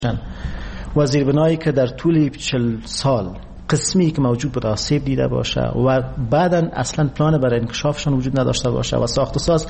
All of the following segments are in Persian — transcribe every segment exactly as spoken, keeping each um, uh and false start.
و زیربنایی که در طول چل سال قسمی که موجود بود آسیب دیده باشه و بعداً اصلا پلان برای انکشافشان وجود نداشته باشه و ساخت و ساز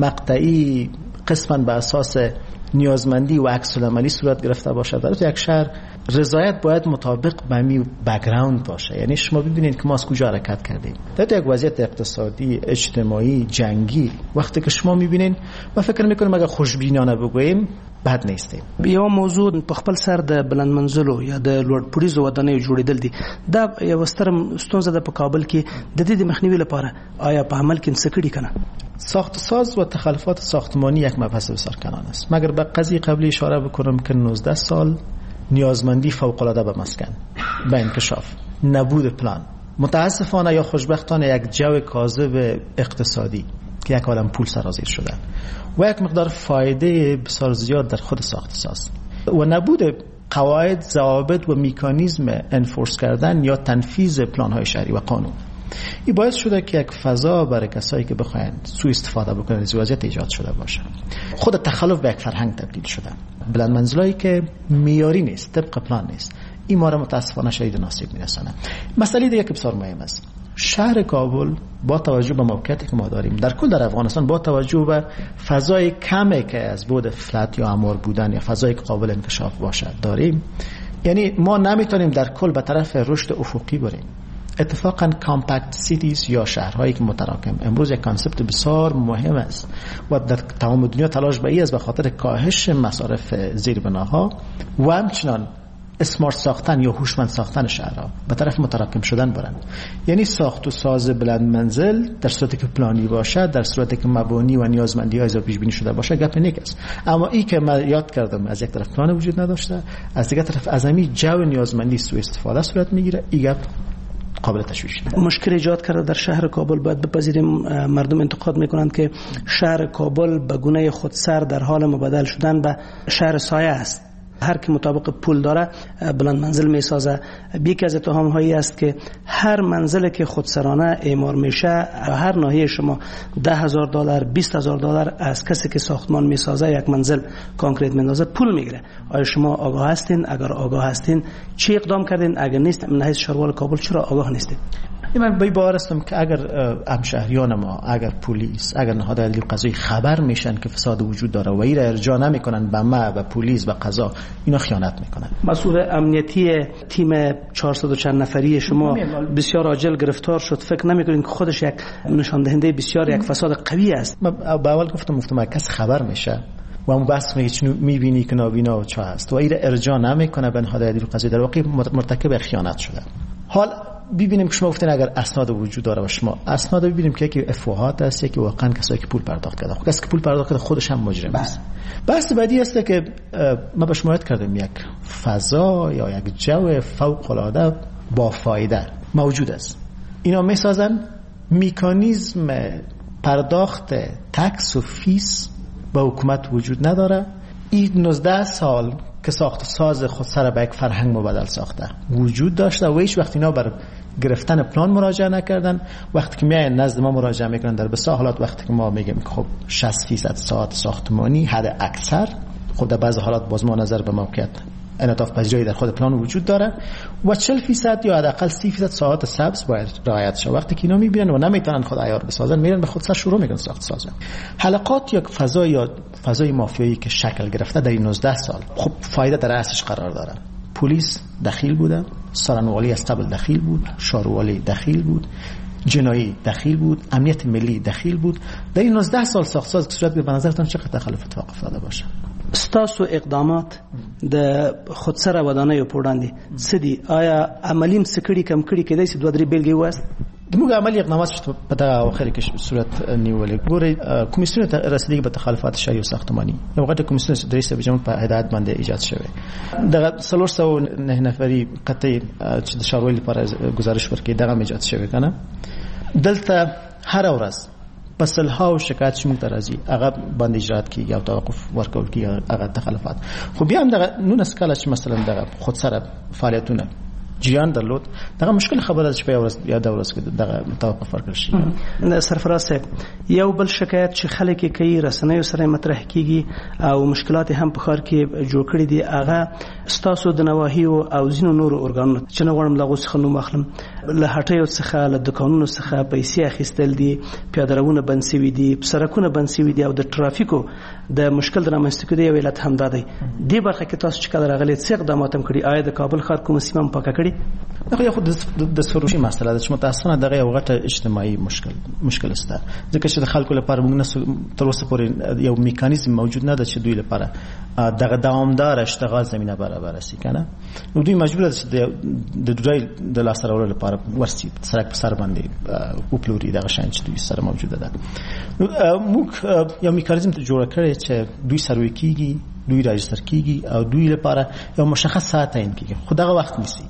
مقطعی قسماً به اساس نیازمندی و عکس العملی صورت گرفته باشه. در یک شهر رضایت باید مطابق به می بک‌گراند باشه. یعنی شما ببینید که ما از کجا حرکت کردیم. در یک وضعیت اقتصادی، اجتماعی، جنگی وقتی که شما میبینین و فکر میکنیم اگر خوشبینانه بگوییم بد نیستیم. یو موضوع په خپل سر د بلند منزلو یا د لوړ پوړیزو ودانیو جوړیدل دي. دا یو ستر ستونزه ده په کابل کې د دې د مخنیوي لپاره آیا په عمل کې څه کړي کنه؟ ساخت ساز و تخلفات ساختمانی یک مبحث بسیار کنان است. مگر به قضیه قبلی اشاره بکنم که نوزده سال نیازمندی فوق العاده به مسکن، به انکشاف، نبود پلان، متاسفانه یا خوشبختانه یک جو کاذب اقتصادی که یک عالم پول سرازیر شدن و یک مقدار فایده بسیار زیاد در خود ساخت ساز و نبود قواعد، ضوابط و مکانیزم انفورس کردن یا تنفیذ پلان های شهری و قانون، این باعث شده که یک فضا برای کسایی که بخواین سوء استفاده بکنن از وضعیت ایجاد شده باشه. خود تخلف به یک فرهنگ تبدیل شده. بلند منزلایی که معیاری نیست، طبق پلان نیست، این ما را متاسفانه شدید ناصیب میرسانه. مسئله دیگه که بسیار مهم است، شهر کابل با توجه به موقعیتی که ما داریم در کل در افغانستان، با توجه به فضای کمی که از بود فلت یا امور بودن یا فضای که قابل انکشاف باشه داریم، یعنی ما نمیتونیم در کل به طرف رشد افقی بریم. اتفاقا کامپکت سیتیز یا شهرهایی که متراکم امروز یک کانسپت بسیار مهم است و در تمام دنیا تلاش به این است به خاطر کاهش مصارف زیربناها و همچنان اسمارت ساختن یا هوشمند ساختن شهرها به طرف متراکم شدن برند. یعنی ساخت و ساز بلند منزل در صورتی که پلانی باشه، در صورتی که مبانی و نیازمندی های پیش بینی شده باشه گپ نیک است. اما این که من یاد کردم از یک طرف پلان وجود نداشته، از دیگر طرف از همین جو نیازمندی سوء استفاده صورت میگیره، این گپ قابل تشویش نیست. مشکل ایجاد کرده در شهر کابل. باید بپذیریم مردم انتقاد میکنند که شهر کابل به گونه خودسر در حال مبادل شدن به شهر سایه است. هر کی مطابق پول داره بلند منزل میسازه. یکی از اتهام هایی است که هر منزل که خودسرانه اعمار میشه هر ناحیه شما ده هزار دلار بیست هزار دلار از کسی که ساختمان میسازه یک منزل کانکریت میندازه پول میگیره. آیا شما آگاه هستین؟ اگر آگاه هستین چی اقدام کردین؟ اگر نیست من حیث شهروال کابل چرا آگاه نیستین؟ من به باور هستم که اگر همشهریان ما، اگر پلیس، اگر نهادهای عدلی و قضایی خبر میشن که فساد وجود داره و این را ارجاع نمیکنن به ما، به پلیس، به قضا، اینا خیانت میکنن. مسئول امنیتی تیم چهارصد و چند نفری شما بسیار عاجل گرفتار شد. فکر نمیکنین که خودش یک نشان دهنده بسیار یک فساد قوی است؟ من به اول گفتم گفتم کس خبر میشه و اون بحث میگه چون میبینی که نابینا و چه هست و این را ارجاع نمیکنه به نهادهای عدلی و قضایی، در واقع مرتکب خیانت شده. حال ببینیم که شما گفتین اگر اسناد وجود داره و شما اسناد ببینیم که یکی افواهات است، یکی واقعا کسایی که پول پرداخت کرده. خب کسی که پول پرداخت کرده خودش هم مجرم است. بحث بعدی است که ما به شما یاد کردم یک فضا یا یک جو فوق العاده با فایده موجود است. اینا میسازن مکانیزم پرداخت تکس و فیس به حکومت وجود نداره. این نوزده سال که ساخت و ساز خود سر به یک فرهنگ مبادل ساخته وجود داشته و هیچ وقت اینا بر گرفتن پلان مراجعه نکردن. وقتی که میاین نزد ما مراجعه میکنن در بسیار حالات وقتی که ما میگیم که خب شصت فیصد ساعت ساختمانی حد اکثر، خب در بعض حالات باز ما نظر به موقعیت انعطاف پذیری در خود پلان وجود داره و چهل فیصد یا حداقل سی فیصد ساعت سبز باید رعایت شه. وقتی که اینا میبینن و نمیتونن خود عیار بسازن میرن به خود سر شروع میکنن ساخت سازن. حلقات یا فضا یا فضای مافیایی که شکل گرفته در این نوزده سال خب فایده در رأسش قرار داره. پلیس دخیل بوده، سرانوالی از قبل دخیل بود، شاروالی دخیل بود، جنایی دخیل بود، امنیت ملی دخیل بود. در این نوزده سال ساخت ساز که صورت به نظرتان چقدر تخلف اتفاق افتاده باشه؟ ستاسو اقدامات د خودسره ودانیو په وړاندې څه دي؟ آیا عملیم څه کړي کم کړي کېدای شي دوه درې بیلګې ووایاست؟ موږ عملی اقدامات په دغه اواخر کې صورت نیولې. ګورئ کمیسیون رسیدگی به تخلفات شهری و ساختمانی یو غټه کمیسیون چې درې سوه په هدایت باندې ایجاد شوی. دغه څلور سوه نه نفري قطعي چې د ښاروالۍ لپاره گزارش ورکړي دغه ایجاد شوی کنه. دلته هر ورځ پسلها و شکایت چې موږ ته راځي هغه باندې اجرات کیږي او توقف ورکول کیږي هغه تخلفات. خو بیا هم دغه نونس کاله چې مثلا دغه خود سره فعالیتونه جریان درلود. دغه مشکل خبره چې په ورځ یا د ورځ کې دغه توقف ورکړ شي. سرفراز صاحب یو بل شکایت چې خلک کوي رسنیو سره مطرح کیږي او مشکلات هم په خار کې جوړ کړی دي هغه ستاسو د نواهی او زینو نور اورګانونو چې نه غواړم لغو څخه نو مخلم له هټیو څخه له دکانونو څخه پیسې اخیستل دي پیاده‌روونه بند شوي دي سړکونه بند شوي دي او د ټرافیکو د مشکل د رامنځته کېدو یو علت هم دا دی. دې برخه کې تاسو چې کله راغلي څه اقدامات هم کړي؟ آیا د کابل ښار کومه سیمه پاکه کړي؟ دغه یو د سروشي مسله ده چې متاسفانه دغه یو غټه اجتماعي مشکل مشکل است ځکه چې د خلکو لپاره موږ تر اوسه پورې یو میکانیزم موجود نه ده چې دوی لپاره دغه دوامدار اشتغال زمينه برابر شي کنه. نو دوی مجبور دي د دوی د لاس راوړلو لپاره ورسي سرک په سر باندې او پلوري دغه شان چې دوی سره موجوده ده. نو موږ یو میکانیزم ته جوړ کړی چې دوی سروي کیږي دوی راجستر کیږي او دوی لپاره یو مشخص ساعت تعیین کیږي. خو دغه وخت نیسي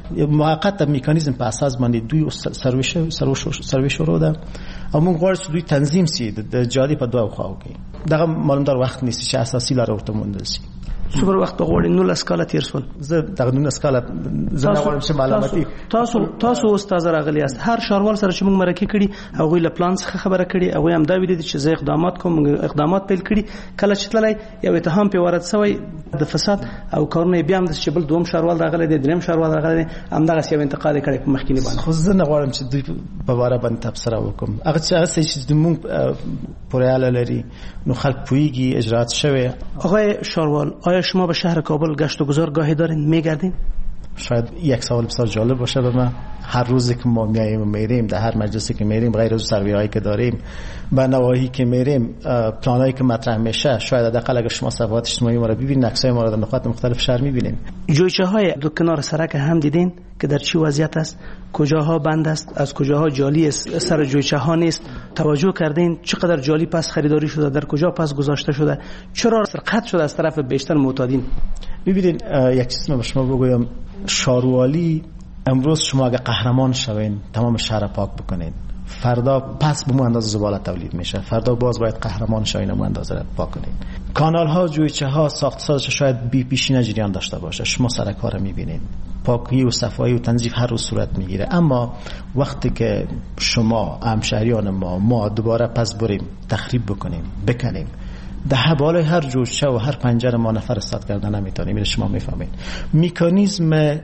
موقت میکانیزم په اساس باندې دوی سروي سروي شروع ده او موږ غواړو چې دوی تنظیم سي د جادي په دوه خواو کې دغه معلومدار وخت نیسي چې اساسي لار ورته موندل سي. څومره وخت غواړي؟ نو لسکاله تیر سول. زه دغه نو لسکاله زه نه غواړم چې معلوماتي تاسو تاسو استاد راغلی است هر شاروال سره چې موږ مرکه کړي او غوې له پلان څخه خبره کړي او هم دا ویل دي چې زه اقدامات کوم اقدامات پیل کړي کله چې تللی یو اتهام په وارد شوی د فساد او کارونه بیا هم د چې بل دوم شاروال راغلی دی دریم شاروال راغلی هم دغه یو انتقاد کړي په مخکینی باندې. خو زه نه غواړم چې دوی په واره باندې تبصره وکم. هغه چې هغه چې موږ پرېاله لري نو خلک پویږي اجرات شوی. آقای شاروال آیا شما به شهر کابل گشت و گذار گاهی دارین میگردین؟ شاید یک سوال بسیار جالب باشه به من. هر روزی که ما میاییم و میریم در هر مجلسی که میریم غیر از سروی‌هایی که داریم به نواحی که میریم پلانایی که مطرح میشه شاید حداقل اگر شما صفحات اجتماعی ما رو ببینید عکسای ما رو در نقاط مختلف شهر میبینید. جویچه های دو کنار سرک هم دیدین که در چی وضعیت است؟ کجاها بند است؟ از کجاها جالی است؟ سر جویچه ها نیست؟ توجه کردین چقدر جالی پس خریداری شده؟ در کجا پس گذاشته شده؟ چرا سرقت شده از طرف بیشتر معتادین؟ ببینید یک چیز من به شما بگویم. شاروالی امروز شما اگه قهرمان شوین تمام شهر پاک بکنین فردا پس به مو اندازه زباله تولید میشه. فردا باز باید قهرمان شوین و مو اندازه پاک کنین. کانال ها جویچه ها ساختسازش شاید بی پیشینه جریان داشته باشه. شما سر کار میبینین پاکی و صفایی و تنظیف هر روز صورت میگیره. اما وقتی که شما همشهریان ما ما دوباره پس بریم تخریب بکنیم بکنیم ده بالای هر جوشه و هر پنجره ما نفر استاد کردن نمیتونیم. این شما میفهمید میکانیزم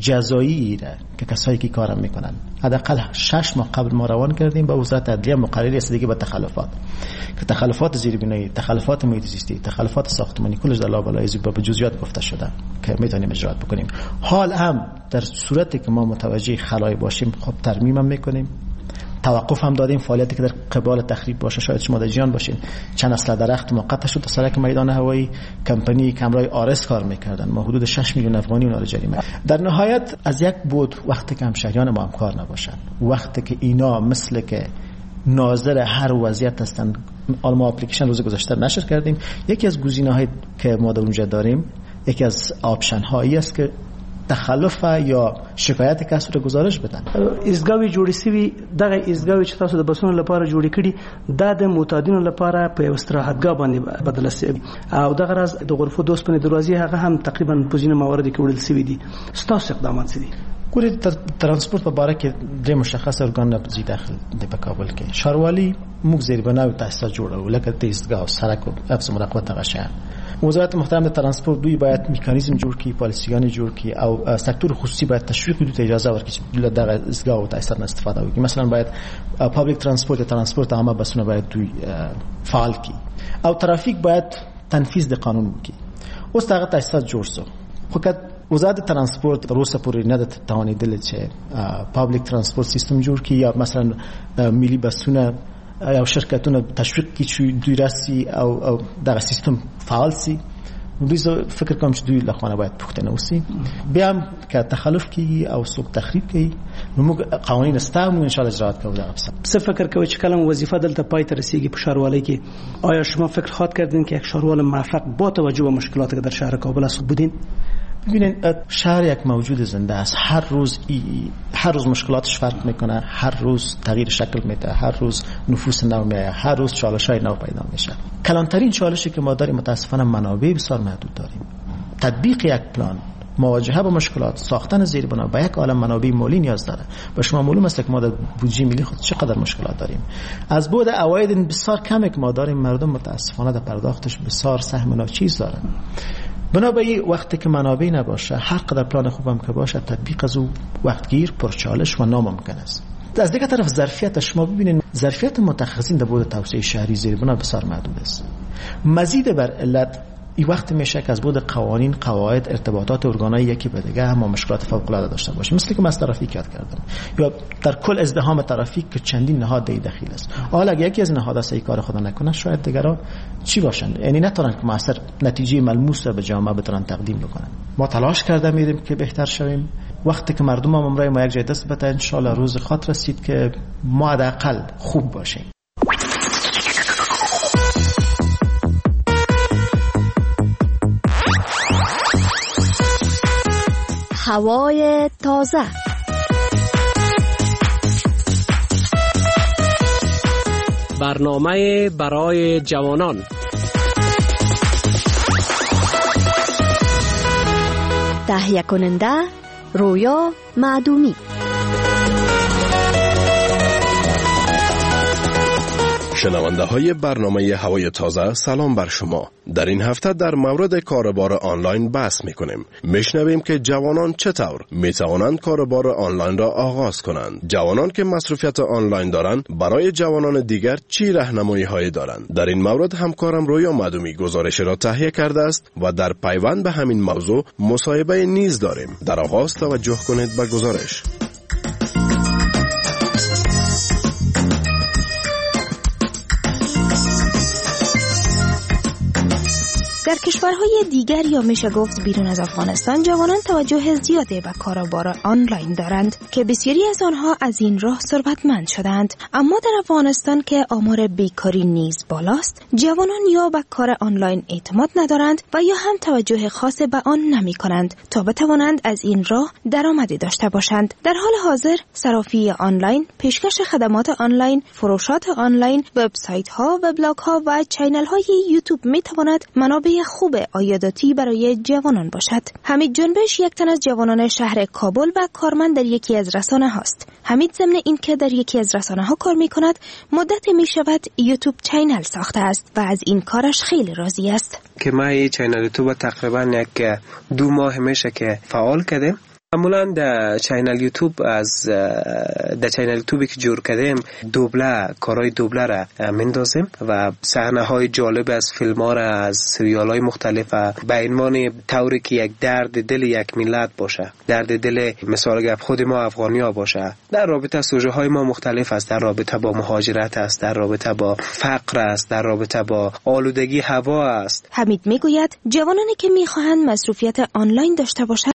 جزایی را که کسایی که کارم میکنن حداقل شش ماه قبل ما روان کردیم با وزارت عدلیه مقرری رسیدگی به تخلفات که تخلفات زیربنایی تخلفات محیط زیستی تخلفات ساختمانی کلش در لابلای زیبا به جزئیات گفته شده که میتونیم اجرات بکنیم. حال هم در صورتی که ما متوجه خلای باشیم خب ترمیم هم میکنیم. توقف هم دادیم فعالیتی که در قبال تخریب باشه. شاید شما در جیان باشین چند اصل درخت ما قطع شد. سرک میدان هوایی کمپانی کمرای آرس کار میکردن ما حدود شش میلیون افغانی اونا رو جریمه. در نهایت از یک بود وقتی که همشهریان ما هم کار نباشن وقتی که اینا مثل که ناظر هر وضعیت هستن ما اپلیکیشن روز گذشته نشر کردیم. یکی از گزینه‌هایی که ما در اونجا داریم یکی از آپشن هایی است که تخلف یا شکایت کس رو گزارش بدن. ایستگاوی جوړی سوي دغه ایستگاوی چې تاسو د بسونو لپاره جوړی کړي د معتادینو لپاره په استراحتګاه باندې بدل شي او دغه راز د غرفو دوست په دروازې هغه هم تقریبا په ځینو مواردو کې وړل شوی دي. ستاسو اقدامات څه دي؟ ګورې ترانسپورت په باره کې د مشخص ارګان نه پزې داخل دی په کابل کې شاروالی موږ زیربنا او تاسیسات جوړو لکه د ایستگاه او سرک او افس مراقبت غشه. وزارت محترم ترانسپورت دوی باید میکانیزم جوړ کړي پالیسیان جوړ کړي او سکتور خصوصي باید تشویق دوی ته اجازه ورکړي چې دغه ایستگاه او تاسیسات استفاده وکړي. مثلا باید پابلیک ترانسپورت یا ترانسپورت عامه بسونه باید دوی فعال کړي او ترافیک باید تنفیذ د قانون وکړي. اوس دغه تاسیسات جوړ شو خو که وزارت ترانسپورت روسا پورې نه د توانیدل چې پابلیک ترانسپورت سیستم جوړ کړي یا مثلا ملي بسونه او شرکتونه تشویق کړي چې دوی راسي او او دغه سیستم فعال سي. دوی فکر کوم چې دوی لخوانه باید پختنه وسی بیا هم که تخلف کیږي او څوک تخریب کوي نو موږ قوانین استعمال ان شاء الله اجرات کوو. دغه څه فکر کوي چې کلم وظیفه دلته پای ته رسیږي په شهروالۍ کې آیا شما فکر خواهد کردین که یک شهروال موفق با توجه به مشکلاتی که در شهر کابل است بودین؟ ببینید شهر یک موجود زنده است. هر روز ای هر روز مشکلاتش فرق میکنه. هر روز تغییر شکل میده. هر روز نفوس نو میاد. هر روز چالش‌های نو پیدا میشه. کلانترین چالشی که ما داریم متاسفانه منابع بسیار محدود داریم. تطبیق یک پلان مواجهه با مشکلات، ساختن زیربنا به یک عالم منابع مالی نیاز داره. با شما معلوم است که ما در بودجه ملی خود چقدر مشکلات داریم. از بود عواید بسیار کمی که ما داریم، مردم متاسفانه در پرداختش بسیار سهم ناچیز دارن. بنابراین وقتی که منابع نباشه، هر قدر پلان خوبم که باشه، تطبیق از او وقتگیر، پرچالش و ناممکن است. از دیگه طرف ظرفیت شما ببینید، ظرفیت متخصصین در بود توسعه شهری زیربنا بسیار محدود است. مزید بر علت این وقت میشه که از بود قوانین، قواعد، ارتباطات ارگان‌های یکی به دیگه هم مشکلات فوق‌العاده داشته باشه، مثل که من از ترافیک یاد کردم، یا در کل ازدحام ترافیک که چندین نهاد دی دخیل است. حالا اگه یکی از نهادها صحیح کار خود نکنه، شاید دیگرها چی باشن، یعنی نتونن که مؤثر نتیجه ملموس به جامعه بتونن تقدیم بکنن. ما تلاش کرده میریم که بهتر شویم. وقتی که مردم هم امرای ما یک جای دست بده، ان شاء الله روز خاطر رسید که ما حداقل خوب باشیم. هوای تازه. برنامه برای جوانان. تهیه کننده رویا معدومی. شنونده های برنامه هوای تازه، سلام بر شما. در این هفته در مورد کاربار آنلاین بحث میکنیم. میشنویم که جوانان چطور میتوانند کاربار آنلاین را آغاز کنند. جوانان که مصروفیت آنلاین دارند برای جوانان دیگر چی راهنمایی هایی دارند؟ در این مورد همکارم رویا معدومی گزارش را تهیه کرده است و در پیوند به همین موضوع مصاحبه نیز داریم. در آغاز توجه کنید به گزارش. در کشورهای دیگر یا میشه گفت بیرون از افغانستان، جوانان توجه زیادی به کاروبار آنلاین دارند که بسیاری از آنها از این راه ثروتمند شدند. اما در افغانستان که آمار بیکاری نیز بالاست، جوانان یا به کار آنلاین اعتماد ندارند و یا هم توجه خاص به آن نمی کنند تا بتوانند از این راه درآمدی داشته باشند. در حال حاضر صرافی آنلاین، پیشکش خدمات آنلاین، فروشات آنلاین، وبسایت ها، وبلاگ ها و چینل های یوتیوب می تواند منابع خوب عایداتی برای جوانان باشد. حمید جنبش یک تن از جوانان شهر کابل و کارمند در یکی از رسانه هاست. حمید ضمن این که در یکی از رسانه ها کار می کند، مدت می شود یوتیوب چینل ساخته است و از این کارش خیلی راضی است. که ما این چینل یوتیوب تقریبا یک دو ماه میشه که فعال کردیم. معمولا در چینل یوتیوب از در چینل یوتیوبی که جور کردیم دوبله کارهای دوبله را مندازیم و صحنه های جالب از فیلم ها را از سریال های مختلف به عنوان طوری که یک درد دل یک ملت باشه، درد دل مثال گپ خود ما افغانی ها باشه. در رابطه سوژه های ما مختلف است، در رابطه با مهاجرت است، در رابطه با فقر است، در رابطه با آلودگی هوا است. حمید میگوید جوانانی که میخواهند مصروفیت آنلاین داشته باشند